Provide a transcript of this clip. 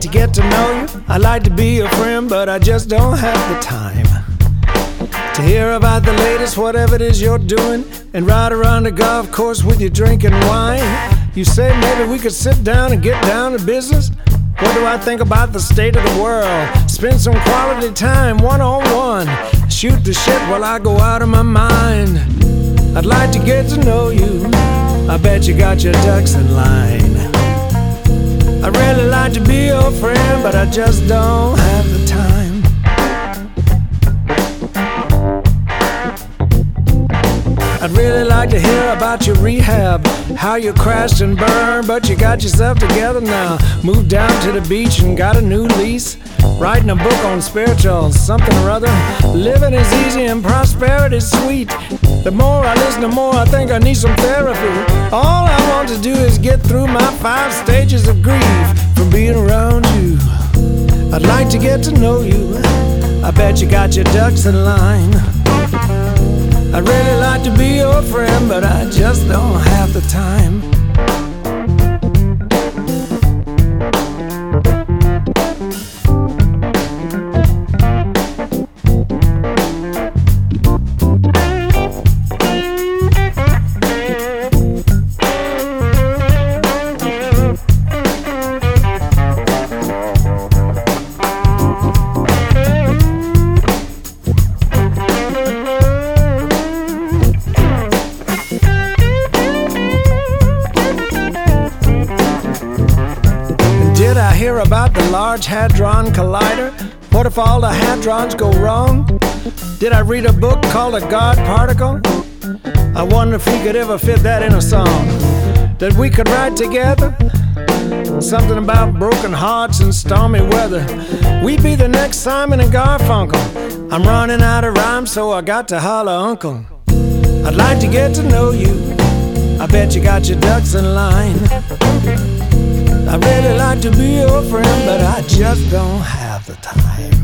to get to know you. I'd like to be your friend, but I just don't have the time to hear about the latest, whatever it is you're doing, and ride around the golf course with you drinking wine. You say maybe we could sit down and get down to business. What do I think about the state of the world? Spend some quality time one-on-one. Shoot the shit while I go out of my mind. I'd like to get to know you. I bet you got your ducks in line. I'd really like to be your friend, but I just don't have the time. I'd really like to hear about your rehab, how you crashed and burned, but you got yourself together now. Moved down to the beach and got a new lease. Writing a book on spirituals, something or other. Living is easy and prosperity's sweet. The more I listen, the more I think I need some therapy. All I want to do is get through my 5 stages of grief from being around you. I'd like to get to know you. I bet you got your ducks in line. I'd really like to be your friend, but I just don't have the time. Did I hear about the Large Hadron Collider? What if all the hadrons go wrong? Did I read a book called A God Particle? I wonder if we could ever fit that in a song that we could write together. Something about broken hearts and stormy weather. We'd be the next Simon and Garfunkel. I'm running out of rhyme, so I got to holler uncle. I'd like to get to know you. I bet you got your ducks in line. I'd really like to be your friend, but I just don't have the time.